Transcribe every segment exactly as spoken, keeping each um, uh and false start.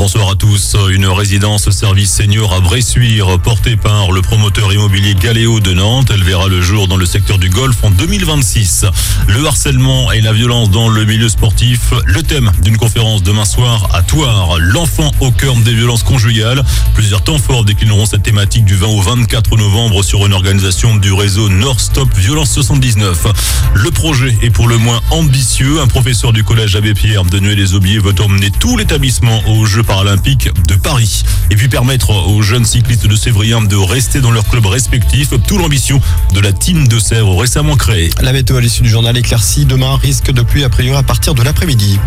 Bonsoir à tous. Une résidence service senior à Bressuire, portée par le promoteur immobilier Galéo de Nantes. Elle verra le jour dans le secteur du golf en deux mille vingt-six. Le harcèlement et la violence dans le milieu sportif, le thème d'une conférence demain soir à Thouars. L'enfant au cœur des violences conjugales. Plusieurs temps forts déclineront cette thématique du vingt au vingt-quatre novembre sur une organisation du réseau Nord Stop Violence soixante-dix-neuf. Le projet est pour le moins ambitieux. Un professeur du collège Abbé Pierre de Nuée-les-Aubiers veut emmener tout l'établissement aux Jeux paralympiques de Paris. Et puis permettre aux jeunes cyclistes de Sévrien de rester dans leur club respectif. Tout l'ambition de la team de Sèvres récemment créée. La météo à l'issue du journal éclaircie. Demain, risque de pluie a priori à partir de l'après-midi.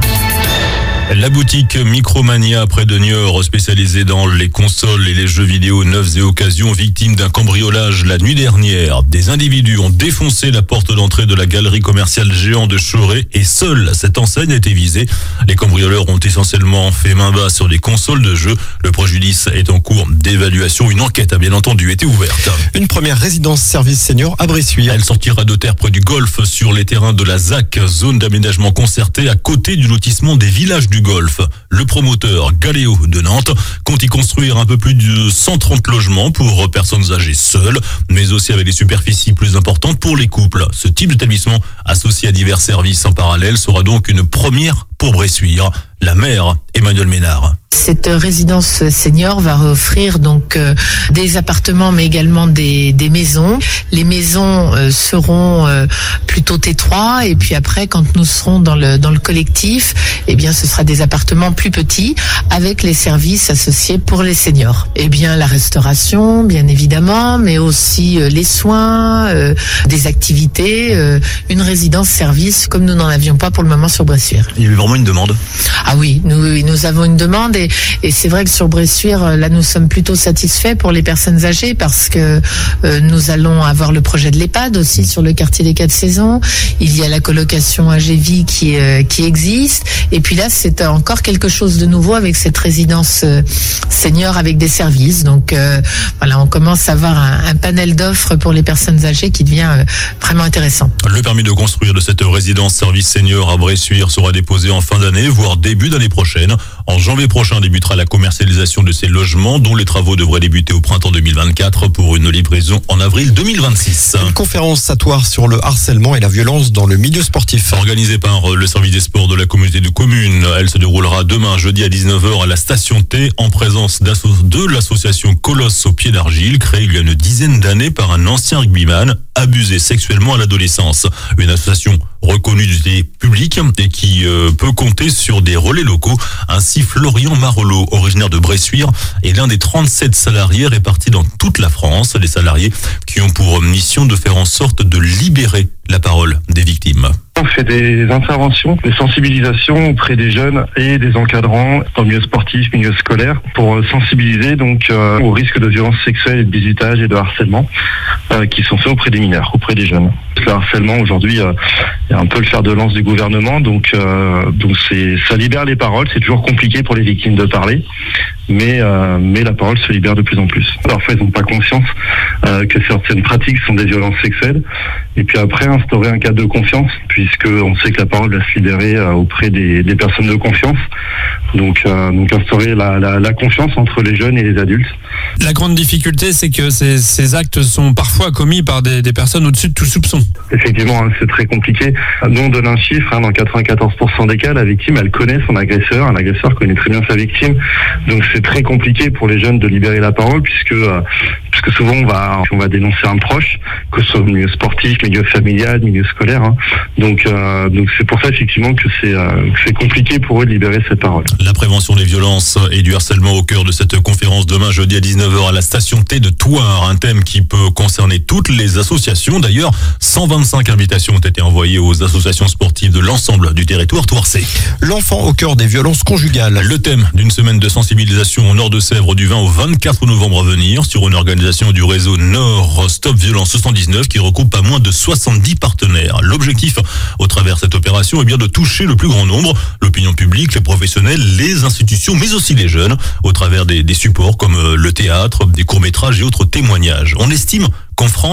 La boutique Micromania près de Niort, spécialisée dans les consoles et les jeux vidéo neufs et occasions, victime d'un cambriolage la nuit dernière. Des individus ont défoncé la porte d'entrée de la galerie commerciale Géant de Choré et seule cette enseigne a été visée. Les cambrioleurs ont essentiellement fait main basse sur des consoles de jeux. Le préjudice est en cours d'évaluation. Une enquête a bien entendu été ouverte. Une première résidence service senior à Bressuire. Elle sortira de terre près du golf sur les terrains de la Z A C, zone d'aménagement concerté à côté du lotissement des villages du golf. Le promoteur Galéo de Nantes compte y construire un peu plus de cent trente logements pour personnes âgées seules, mais aussi avec des superficies plus importantes pour les couples. Ce type d'établissement, associé à divers services en parallèle, sera donc une première pour Bressuire. La maire Emmanuelle Ménard. Cette résidence senior va offrir donc euh, des appartements mais également des, des maisons. Les maisons euh, seront euh, plutôt T trois et puis après quand nous serons dans le dans le collectif, eh bien ce sera des appartements plus petits avec les services associés pour les seniors. Eh bien la restauration bien évidemment, mais aussi euh, les soins, euh, des activités, euh, une résidence service comme nous n'en avions pas pour le moment sur Bressuire. Il y avait vraiment une demande. Ah oui, nous nous avons une demande et, et c'est vrai que sur Bressuire, là nous sommes plutôt satisfaits pour les personnes âgées parce que euh, nous allons avoir le projet de l'EHPAD aussi sur le quartier des quatre saisons. Il y a la colocation A G Vie qui euh, qui existe et puis là c'est encore quelque chose de nouveau avec cette résidence euh, senior avec des services. Donc euh, voilà, on commence à avoir un, un panel d'offres pour les personnes âgées qui devient euh, vraiment intéressant. Le permis de construire de cette résidence service senior à Bressuire sera déposé en fin d'année, voire début d'année prochaine. En janvier prochain débutera la commercialisation de ces logements dont les travaux devraient débuter au printemps deux mille vingt-quatre pour une livraison en avril deux mille vingt-six. Une conférence à Thouars sur le harcèlement et la violence dans le milieu sportif. Organisée par le service des sports de la communauté de communes, elle se déroulera demain jeudi à dix-neuf heures à la station T en présence de l'association Colosse au pied d'argile, créée il y a une dizaine d'années par un ancien rugbyman abusé sexuellement à l'adolescence. Une association reconnue d'utilité publique et qui euh, peut compter sur des relais locaux. Ainsi, Florian Marolot, originaire de Bressuire, est l'un des trente-sept salariés répartis dans toute la France. Les salariés qui ont pour mission de faire en sorte de libérer la parole des victimes. On fait des interventions, des sensibilisations auprès des jeunes et des encadrants dans le milieu sportif, milieu scolaire, pour sensibiliser donc euh, aux risques de violences sexuelles et de bizutage et de harcèlement euh, qui sont faits auprès des mineurs, auprès des jeunes. Le harcèlement aujourd'hui euh, est un peu le fer de lance du gouvernement, donc euh, donc c'est ça libère les paroles. C'est toujours compliqué pour les victimes de parler, mais euh, mais la parole se libère de plus en plus. Parfois ils n'ont pas conscience euh, que certaines pratiques sont des violences sexuelles, et puis après instaurer un cadre de confiance, puisque on sait que la parole va se libérer euh, auprès des, des personnes de confiance. Donc euh, donc instaurer la, la, la confiance entre les jeunes et les adultes. La grande difficulté, c'est que ces, ces actes sont parfois commis par des, des personnes au-dessus de tout soupçon. Effectivement, hein, c'est très compliqué. Nous, on donne un chiffre, hein, dans quatre-vingt-quatorze pour cent des cas, la victime, elle connaît son agresseur, un agresseur connaît très bien sa victime. Donc c'est très compliqué pour les jeunes de libérer la parole, puisque euh, puisque souvent on va on va dénoncer un proche, que ce soit au milieu sportif, milieu familial, milieu scolaire. Hein. Donc euh, donc c'est pour ça effectivement que c'est euh, que c'est compliqué pour eux de libérer cette parole. La prévention des violences et du harcèlement au cœur de cette conférence demain jeudi à dix-neuf heures à la station T de Thouars, un thème qui peut concerner toutes les associations. D'ailleurs, cent vingt-cinq invitations ont été envoyées aux associations sportives de l'ensemble du territoire thouarsais. L'enfant au cœur des violences conjugales. Le thème d'une semaine de sensibilisation au nord de Sèvres du vingt au vingt-quatre novembre à venir sur une organisation du réseau Nord Stop Violence soixante-dix-neuf qui regroupe pas moins de soixante-dix partenaires. L'objectif au travers de cette opération est bien de toucher le plus grand nombre, l'opinion publique, les professionnels, les institutions, mais aussi les jeunes, au travers des, des supports comme le théâtre, des courts-métrages et autres témoignages. On estime qu'en France,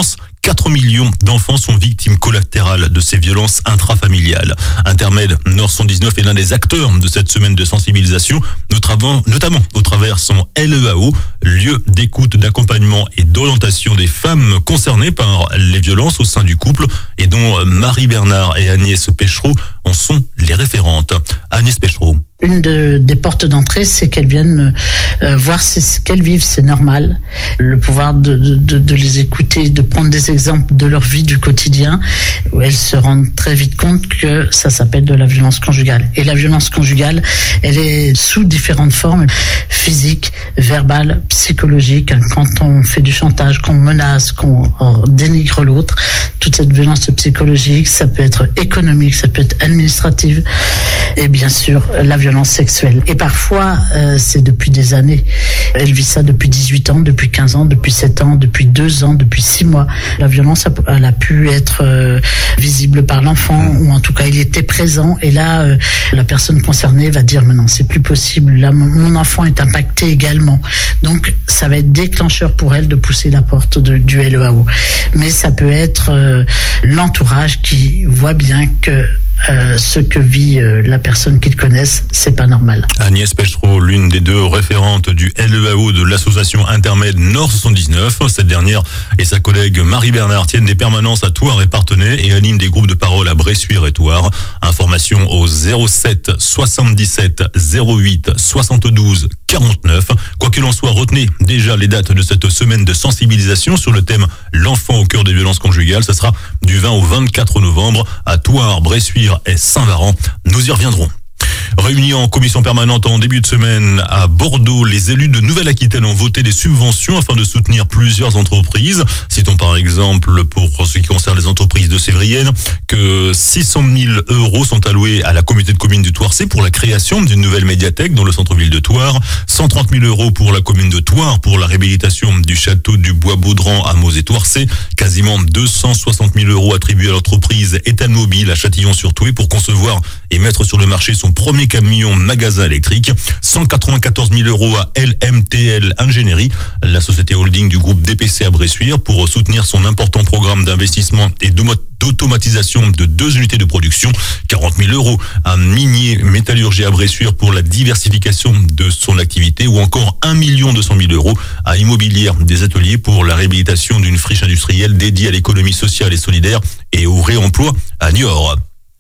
quatre millions d'enfants sont victimes collatérales de ces violences intrafamiliales. Intermède Nord cent dix-neuf est l'un des acteurs de cette semaine de sensibilisation, notamment au travers son L E A O, lieu d'écoute, d'accompagnement et d'orientation des femmes concernées par les violences au sein du couple, et dont Marie Bernard et Agnès Péchereau en sont les référentes. Agnès Péchereau. Une de, des portes d'entrée, c'est qu'elles viennent euh, voir ce qu'elles vivent, c'est normal. Le pouvoir de, de, de les écouter, de prendre des exemples de leur vie du quotidien, où elles se rendent très vite compte que ça s'appelle de la violence conjugale. Et la violence conjugale, elle est sous différentes formes, physiques, verbales, psychologiques. Quand on fait du chantage, qu'on menace, qu'on dénigre l'autre, toute cette violence psychologique, ça peut être économique, ça peut être administrative, et bien sûr la violence sexuelle. Et parfois, euh, c'est depuis des années. Elle vit ça depuis dix-huit ans, depuis quinze ans, depuis sept ans, depuis deux ans, depuis six mois. La violence, elle a pu être euh, visible par l'enfant, ou en tout cas, il était présent. Et là, euh, la personne concernée va dire, mais non, c'est plus possible. Là, mon enfant est impacté également. Donc, ça va être déclencheur pour elle de pousser la porte de, du L E A O. Mais ça peut être euh, l'entourage qui voit bien que Euh, ce que vit euh, la personne qu'ils connaissent, c'est pas normal. Agnès Péchereau, l'une des deux référentes du L E A O de l'association Intermède Nord cent dix-neuf. Cette dernière et sa collègue Marie Bernard tiennent des permanences à Thouars et Parthenay et animent des groupes de parole à Bressuire et Thouars. Information au zéro sept soixante-dix-sept zéro huit soixante-douze quarante-neuf. Quoi qu'il en soit, retenez déjà les dates de cette semaine de sensibilisation sur le thème l'enfant au cœur des violences conjugales. Ça sera du vingt au vingt-quatre novembre à Thouars, Bressuire et Saint-Varan. Nous y reviendrons. Réunis en commission permanente en début de semaine à Bordeaux, les élus de Nouvelle-Aquitaine ont voté des subventions afin de soutenir plusieurs entreprises. Citons par exemple, pour ce qui concerne les entreprises de Sévrienne, que six cent mille euros sont alloués à la communauté de communes du Thouarsais pour la création d'une nouvelle médiathèque dans le centre-ville de Thouars, cent trente mille euros pour la commune de Thouars pour la réhabilitation du château du Bois-Baudran à Mosée-Thouarsais, quasiment deux cent soixante mille euros attribués à l'entreprise Ethan Mobile à Châtillon-sur-Thouet pour concevoir et mettre sur le marché son premier camion magasin électrique, cent quatre-vingt-quatorze mille euros à L M T L Ingénierie, la société holding du groupe D P C à Bressuire, pour soutenir son important programme d'investissement et d'automatisation de deux unités de production, quarante mille euros à Minier Métallurgie à Bressuire pour la diversification de son activité, ou encore un million deux cent mille euros à Immobilière des Ateliers pour la réhabilitation d'une friche industrielle dédiée à l'économie sociale et solidaire et au réemploi à Niort.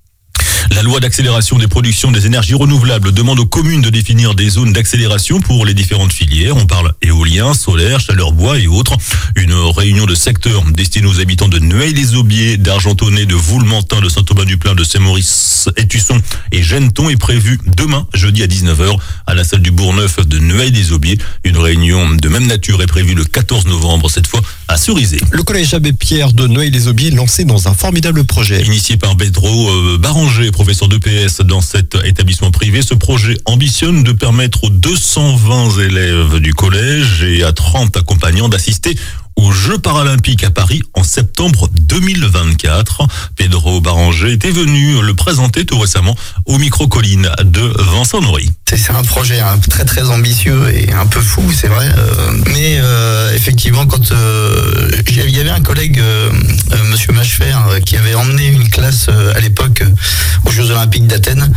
La loi d'accélération des productions des énergies renouvelables demande aux communes de définir des zones d'accélération pour les différentes filières. On parle éolien, solaire, chaleur bois et autres. Une réunion de secteurs destinée aux habitants de Neuilly-les-Aubiers, d'Argentonnet, de Voulementin, de Saint-Aubin-du-Plain, de Saint-Maurice, Étusson et Genneton est prévue demain, jeudi à dix-neuf heures, à la salle du Bourgneuf de Neuilly-les-Aubiers. Une réunion de même nature est prévue le quatorze novembre, cette fois à Cerisay. Le collège Abbé Pierre de Neuilly-les-Aubiers lancé dans un formidable projet. Initié par Bédro euh, Baranger, professeur d'E P S dans cet établissement privé, ce projet ambitionne de permettre aux deux cent vingt élèves du collège et à trente accompagnants d'assister aux Jeux paralympiques à Paris en septembre deux mille vingt-quatre. Pedro Baranger était venu le présenter tout récemment au micro-colline de Vincent Nory. C'est un projet hein, très très ambitieux et un peu fou, c'est vrai. Euh, mais euh, effectivement, quand euh, il y avait un collègue, euh, euh, Monsieur Machefer, euh, qui avait emmené une classe euh, à l'époque euh, aux Jeux Olympiques d'Athènes,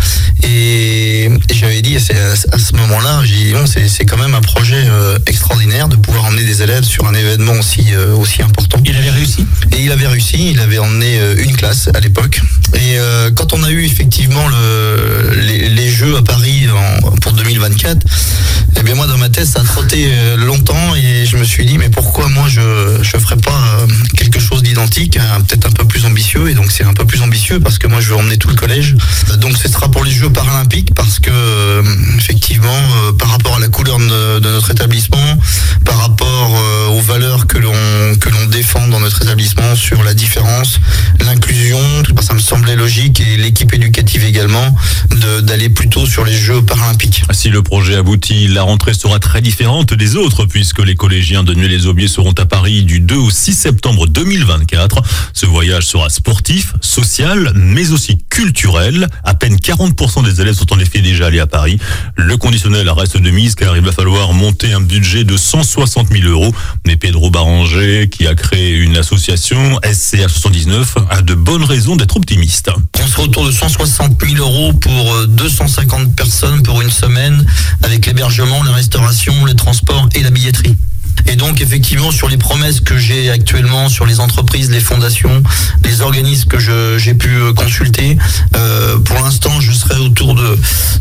et, et j'avais dit, c'est à, à ce moment-là, j'ai dit bon, c'est, c'est quand même un projet euh, extraordinaire de pouvoir emmener des élèves sur un événement aussi euh, aussi important. Il avait réussi. Et il avait réussi. Il avait emmené euh, une classe à l'époque. Et euh, quand on a eu effectivement le, les, les Jeux à Paris en, pour deux mille vingt-quatre, eh bien moi dans ma tête ça a trotté longtemps et je me suis dit mais pourquoi moi je je ferais pas quelque chose d'identique, hein, peut-être un peu plus ambitieux. Et donc c'est un peu plus ambitieux parce que moi je veux emmener tout le collège. Donc ce sera pour les Jeux paralympiques parce que euh, effectivement euh, par rapport à la couleur de, de notre établissement, par rapport euh, aux valeurs que l'on que l'on défend dans notre établissement sur la différence, l'inclusion, ça me semblait logique, et l'équipe éducative également, de, d'aller plutôt sur les Jeux paralympiques. Si le projet aboutit, la rentrée sera très différente des autres puisque les collégiens de Nueil-les-Aubiers seront à Paris du deux au six septembre deux mille vingt-quatre. Ce voyage sera sportif, social, mais aussi culturel. À peine quarante pour cent des élèves sont en effet déjà allés à Paris. Le conditionnel reste de mise car il va falloir monter un budget de cent soixante mille euros. Mais Pedro Baranger, qui a créé une association, S C A soixante-dix-neuf, a de bonnes raisons d'être optimiste. On sera autour de cent soixante mille euros pour deux cent cinquante personnes pour une semaine, avec l'hébergement, la restauration, les transports et la billetterie. Et donc effectivement sur les promesses que j'ai actuellement sur les entreprises, les fondations, les organismes que je, j'ai pu consulter, euh, pour l'instant je serai autour de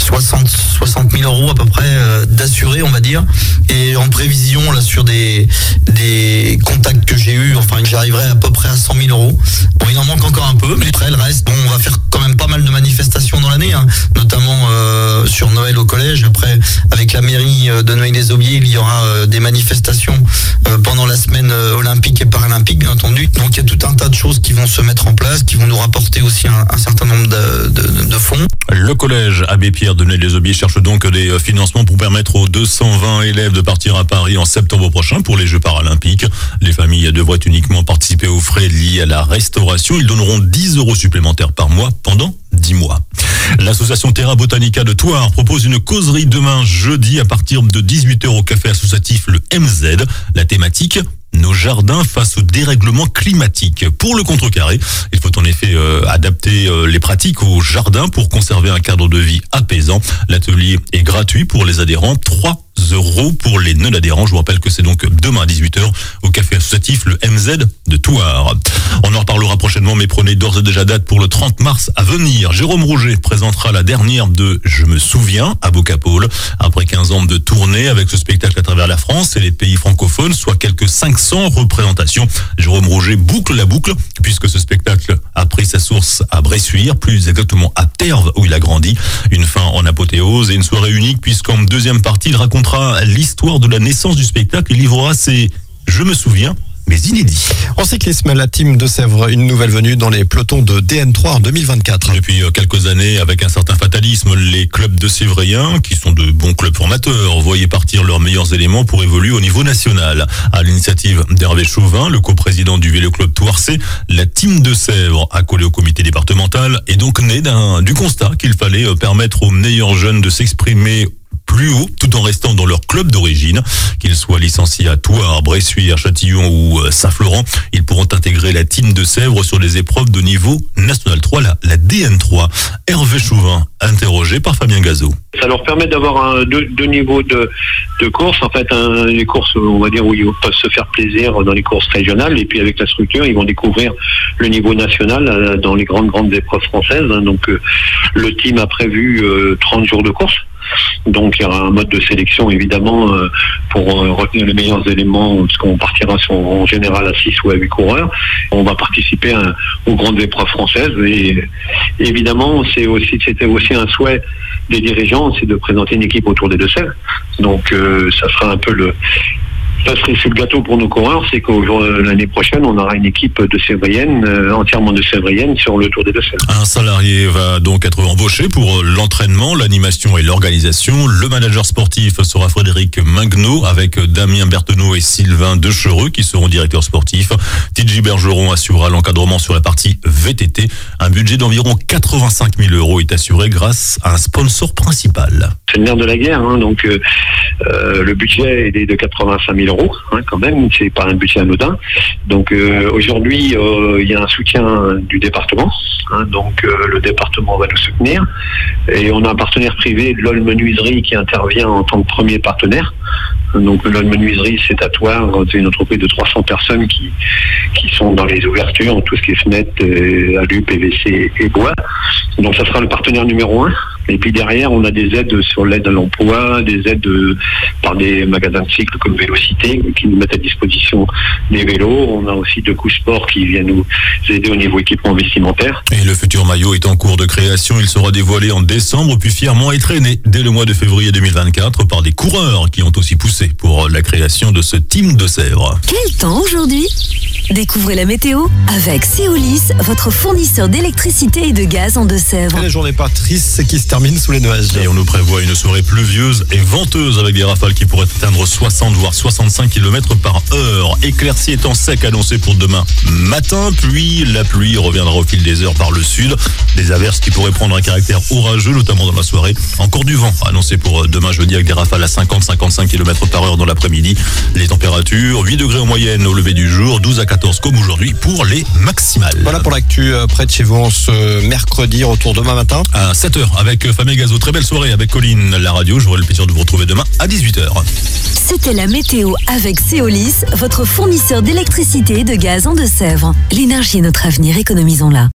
soixante mille euros à peu près euh, d'assurés on va dire, et en prévision là sur des des contacts que j'ai eu, enfin j'arriverai à peu près à cent mille euros. Bon, il en manque encore un peu, mais après le reste, bon, on va faire quand même pas mal de manifestations dans l'année, hein, notamment euh, sur Noël au collège. Après avec la mairie de Nueil-les-Aubiers, il y aura euh, des manifestations pendant la semaine olympique et paralympique, bien entendu. Donc il y a tout un tas de choses qui vont se mettre en place, qui vont nous rapporter aussi un, un certain nombre de, de, de fonds. Le collège Abbé Pierre de Nueil-les-Aubiers cherche donc des financements pour permettre aux deux cent vingt élèves de partir à Paris en septembre prochain pour les Jeux paralympiques. Les familles devraient uniquement participer aux frais liés à la restauration. Ils donneront dix euros supplémentaires par mois pendant dix mois. L'association Terra Botanica de Thouars propose une causerie demain jeudi à partir de dix-huit heures au café associatif le M Z. La thématique: nos jardins face au dérèglement climatique. Pour le contrecarrer, il faut en effet euh, adapter euh, les pratiques aux jardins pour conserver un cadre de vie apaisant. L'atelier est gratuit pour les adhérents, trois euros pour les non-adhérents. Je vous rappelle que c'est donc demain à dix-huit heures au café associatif le M Z de Thouars. On en reparlera prochainement, mais prenez d'ores et déjà date pour le trente mars à venir. Jérôme Rouget présentera la dernière de Je me souviens à Bocapôle. Après quinze ans de tournée avec ce spectacle à travers la France et les pays francophones, soit quelques cinq cents représentations, Jérôme Rouget boucle la boucle puisque ce spectacle a pris sa source à Bressuire, plus exactement à Terve où il a grandi. Une fin en apothéose et une soirée unique puisqu'en deuxième partie, il racontera l'histoire de la naissance du spectacle et livrera ses Je me souviens, mais inédit. En cyclisme, la team de Sèvres, une nouvelle venue dans les pelotons de D N trois en deux mille vingt-quatre. Depuis quelques années, avec un certain fatalisme, les clubs de Sévriens, qui sont de bons clubs formateurs, voyaient partir leurs meilleurs éléments pour évoluer au niveau national. À l'initiative d'Hervé Chauvin, le coprésident du Vélo Club Thouarsais, la team de Sèvres, accolée au comité départemental, est donc née d'un, du constat qu'il fallait permettre aux meilleurs jeunes de s'exprimer plus haut, tout en restant dans leur club d'origine. Qu'ils soient licenciés à Thouars, Bressuire, Châtillon ou Saint-Florent, ils pourront intégrer la team de Sèvres sur les épreuves de niveau national trois, la, la D N trois. Hervé Chauvin, interrogé par Fabien Gazot. Ça leur permet d'avoir un, deux, deux niveaux de, de course. En fait, un, les courses, on va dire, où ils peuvent se faire plaisir dans les courses régionales. Et puis avec la structure, ils vont découvrir le niveau national euh, dans les grandes, grandes épreuves françaises. Hein. Donc, euh, le team a prévu euh, trente jours de course. Donc il y aura un mode de sélection évidemment euh, pour euh, retenir les meilleurs éléments, parce qu'on partira sur, en général à six ou à huit coureurs. On va participer à, aux grandes épreuves françaises et évidemment c'est aussi, c'était aussi un souhait des dirigeants, c'est de présenter une équipe autour des Deux-Sèvres. Donc euh, ça sera un peu le La cerise sur le gâteau pour nos coureurs, c'est que l'année prochaine, on aura une équipe de Sévriennes, euh, entièrement de Sévriennes, sur le Tour des Deux-Sèvres. Un salarié va donc être embauché pour l'entraînement, l'animation et l'organisation. Le manager sportif sera Frédéric Mingnaud, avec Damien Berthenot et Sylvain Dechereux qui seront directeurs sportifs. Tidji Bergeron assurera l'encadrement sur la partie V T T. Un budget d'environ quatre-vingt-cinq mille euros est assuré grâce à un sponsor principal. C'est le nerf de la guerre, hein, donc euh, euh, le budget est de quatre-vingt-cinq mille euros, hein, quand même, c'est pas un budget anodin. Donc euh, aujourd'hui, euh, il y a un soutien du département, hein, donc euh, le département va nous soutenir, et on a un partenaire privé, l'O L Menuiserie, qui intervient en tant que premier partenaire. Donc l'O L Menuiserie, c'est à Thouars, c'est une entreprise de trois cents personnes qui qui sont dans les ouvertures, tout ce qui est fenêtres, euh, alu, P V C et bois. Donc ça sera le partenaire numéro un. Et puis derrière, on a des aides sur l'aide à l'emploi, des aides euh, par des magasins de cycles comme Vélocité qui nous mettent à disposition des vélos. On a aussi deux coups sport qui viennent nous aider au niveau équipement vestimentaire. Et le futur maillot est en cours de création. Il sera dévoilé en décembre, puis fièrement étraîné dès le mois de février deux mille vingt-quatre par des coureurs qui ont aussi poussé pour la création de ce team de Sèvres. Quel temps aujourd'hui ? Découvrez la météo avec Céolis, votre fournisseur d'électricité et de gaz en Deux-Sèvres. La journée pas triste qui se termine sous les nuages. Et on nous prévoit une soirée pluvieuse et venteuse avec des rafales qui pourraient atteindre soixante voire soixante-cinq kilomètres par heure. Éclaircie et temps sec annoncé pour demain matin, puis la pluie reviendra au fil des heures par le sud. Des averses qui pourraient prendre un caractère orageux, notamment dans la soirée. Encore du vent annoncé pour demain jeudi avec des rafales à cinquante à cinquante-cinq kilomètres par heure dans l'après-midi. Les températures, huit degrés en moyenne au lever du jour, douze à quatorze comme aujourd'hui pour les maximales. Voilà pour l'actu près de chez vous. On se mercredi, retour demain matin. À sept heures avec Famille Gazo. Très belle soirée avec Colline, la radio. J'aurai le plaisir de vous retrouver demain à dix-huit heures. C'était la météo avec Céolis, votre fournisseur d'électricité et de gaz en Deux-Sèvres. L'énergie est notre avenir, économisons-la.